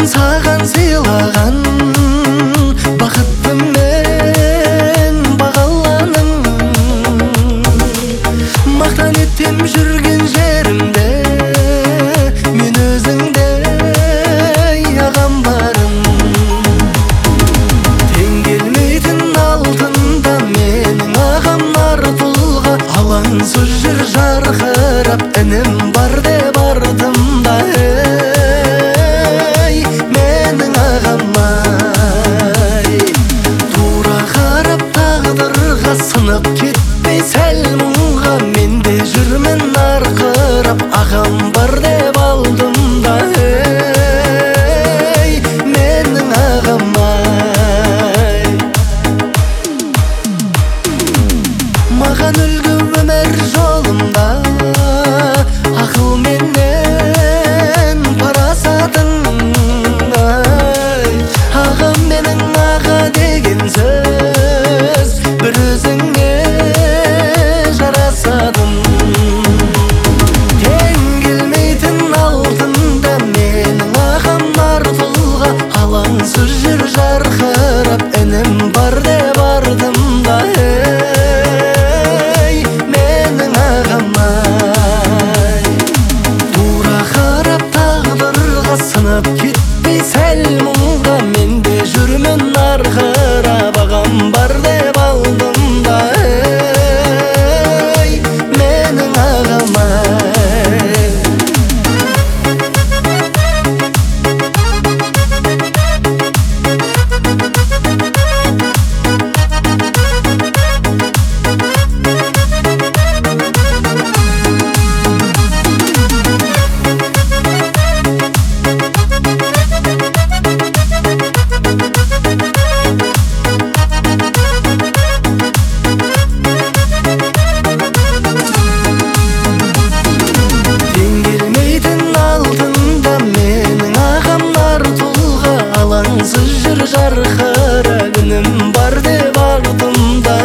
саған сыйлаған бақытыммен бағаланың. Мақтан еттем жүрген жерімде мен өзіңде ағам барын. Тең келмейтін алтында менің ағам нар тұлға, алаңсыз жүр жарқырап інім бар деп артымда. Менің ағам-ай, тура қарап тағдырға сынып кетпей сәл мұңға, мен де жүрмін арқырап ағам бар деп алдымда. Менің ағам-ай, маған үлгі өмір жолымда ақыл менен парасатың. Ағам менің аға деген сөз бір өзіңе жарасадым. Тең келмейтін алтында менің ағам нар тұлға, алаңсыз жүр жарқырап інім бар деп артымда. Менің ағам-ай, тура қарап тағдырға сынып кетпей сәл мұңға, мен де жүрмін арқырап ағам бар деп алдымда. Менің ағам-ай, алаңсыз жүр жарқырап інім бар деп артымда.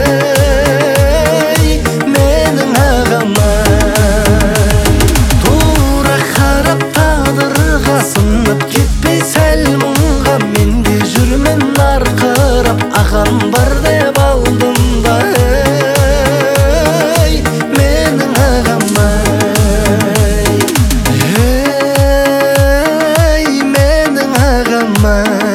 Менің ағам-ай, тура қарап тағдырға сынып кетпей сәл мұңға, мен де жүрмін арқырап ағам бар деп алдымда. Менің ағам-ай, менің ағам-ай.